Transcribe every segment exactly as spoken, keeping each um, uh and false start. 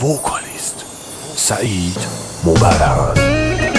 vocalist سعید مبرهان.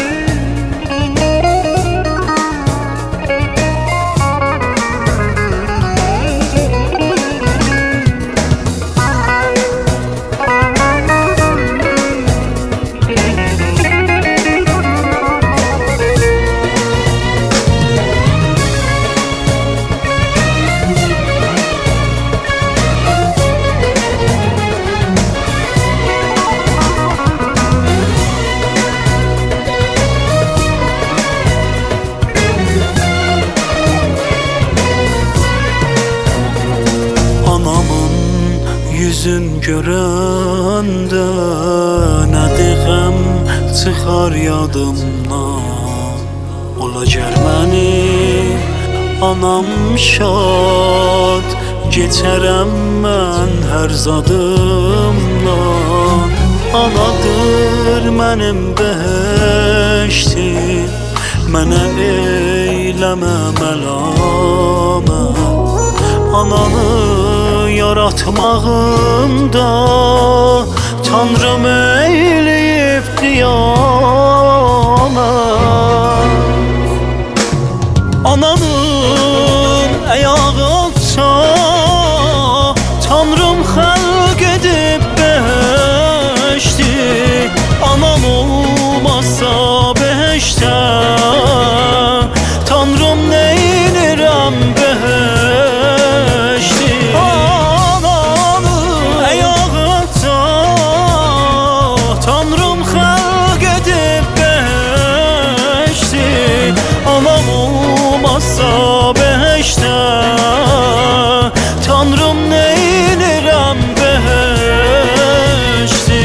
Yüzün görəndə nə deyəm çıxar yadımdan. Ola gər məni anam şad, geçərəm mən hər zadımdan. Anadır mənim bəştim, mənə eyləmə məlamət. Ananı yaratmağımda Tanrım eyleyip kıyamet. Ananın ayağıca Tanrım xalq edib beşti. Anam olmazsa beşte Tanrım neynirəm beşti. Tanrım xalq edib beşti. Anam olmazsa beşte Tanrım neynirəm beşti.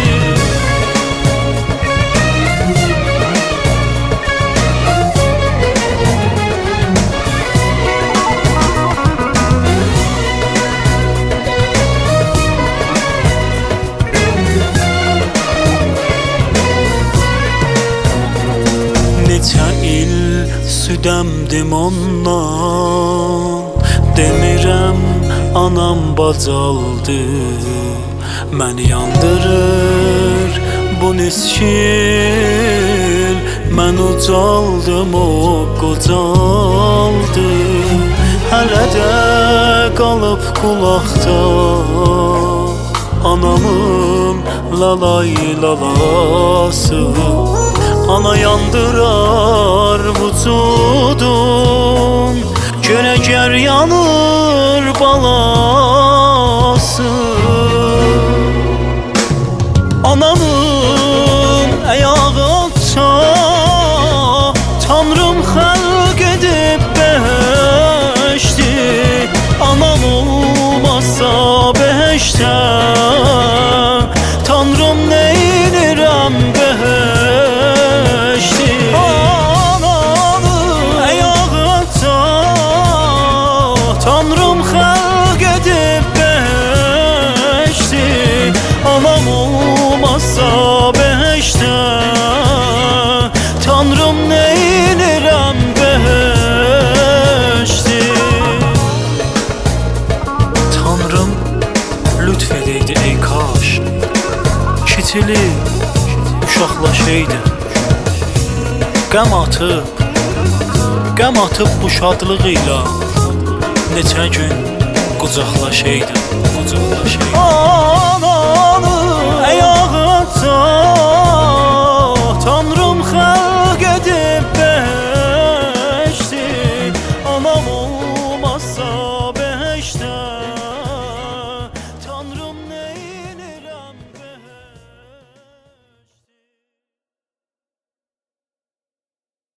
Neçə il südəmdim ondan, demirəm anam bacaldı. Məni yandırır bu niskil, mən ucaldım o qocaldı. Hələ də qalıb qulaqda anamın lalay lalası. Ana yandırar vücudun, göre ger yanır balası. Anamın ayağıca Tanrım xalq edib beşti. Anam olmazsa beşte Tanrım neynirəm beşti. Tanrım xalq edib beşti. Anam olmazsa beşte Tanrım neynirəm beşti. Tanrım lütf edeydi ey kaş, kitili uşaqlaşaydı. Qəm atıb, qəm atıb bu şadlığıyla neçə gün qucaqlaşaydı.